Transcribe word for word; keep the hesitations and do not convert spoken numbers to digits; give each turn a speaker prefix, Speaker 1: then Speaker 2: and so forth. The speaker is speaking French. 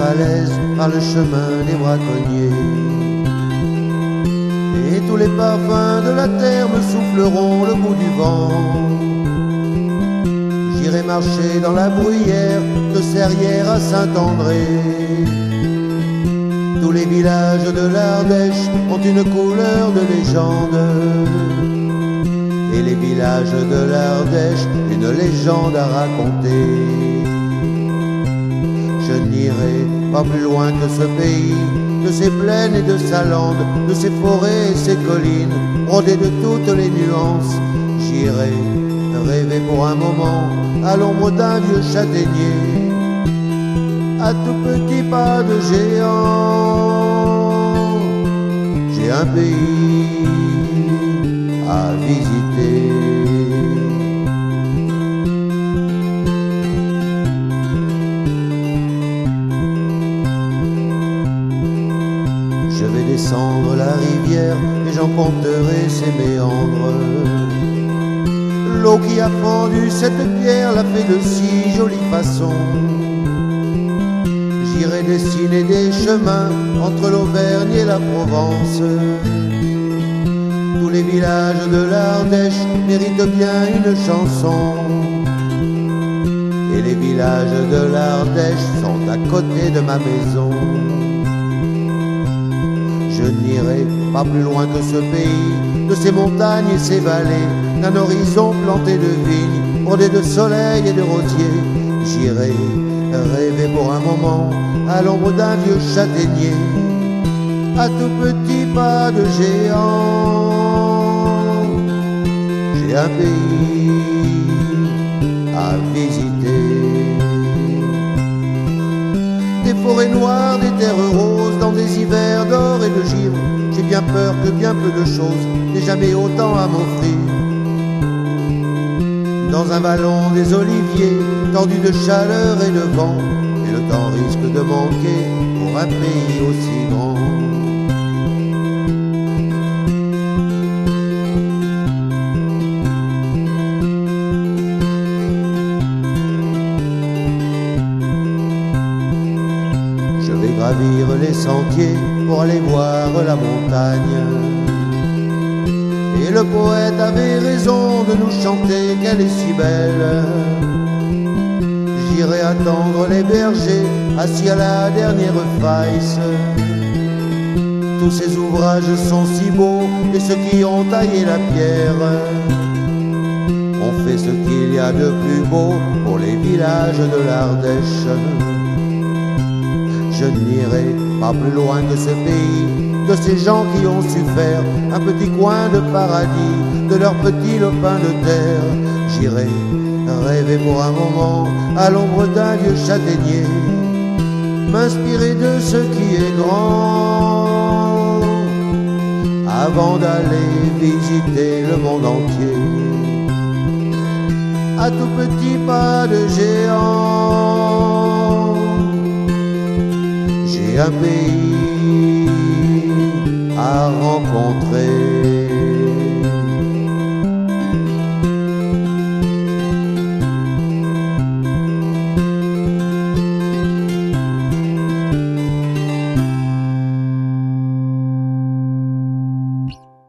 Speaker 1: falaise par le chemin des braconniers. Et tous les parfums de la terre me souffleront le bout du vent. J'irai marcher dans la bruyère de Serrières à Saint-André. Tous les villages de l'Ardèche ont une couleur de légende. Et les villages de l'Ardèche, une légende à raconter. Je n'irai pas plus loin que ce pays, de ses plaines et de sa lande, de ses forêts et ses collines, brodées de toutes les nuances. J'irai rêver pour un moment à l'ombre d'un vieux châtaignier, à tout petit pas de géant. J'ai un pays à visiter. Je vais descendre la rivière et j'en compterai ses méandres. L'eau qui a fendu cette pierre l'a fait de si jolie façon. J'irai dessiner des chemins entre l'Auvergne et la Provence. Tous les villages de l'Ardèche méritent bien une chanson. Et les villages de l'Ardèche sont à côté de ma maison. Je n'irai pas plus loin que ce pays, de ses montagnes et ses vallées, d'un horizon planté de vignes, bordé de soleil et de rosiers. J'irai rêver pour un moment à l'ombre d'un vieux châtaignier, à tout petit pas de géant. J'ai un pays à visiter. Des forêts noires, des terres roses, dans des hivers d'or et de givre. J'ai bien peur que bien peu de choses n'aient jamais autant à m'offrir. Dans un vallon des oliviers, tordu de chaleur et de vent, et le temps risque de manquer pour un pays aussi grand. Je vais gravir les sentiers pour aller voir la montagne. Et le poète avait raison de nous chanter qu'elle est si belle. J'irai attendre les bergers assis à la dernière faïsse. Tous ces ouvrages sont si beaux, et ceux qui ont taillé la pierre ont fait ce qu'il y a de plus beau pour les villages de l'Ardèche. Je n'irai pas plus loin que ce pays, de ces gens qui ont su faire un petit coin de paradis de leur petit lopin de terre. J'irai rêver pour un moment à l'ombre d'un vieux châtaignier, m'inspirer de ce qui est grand, avant d'aller visiter le monde entier, à tout petit pas de géant. J'ai un pays à rencontrer.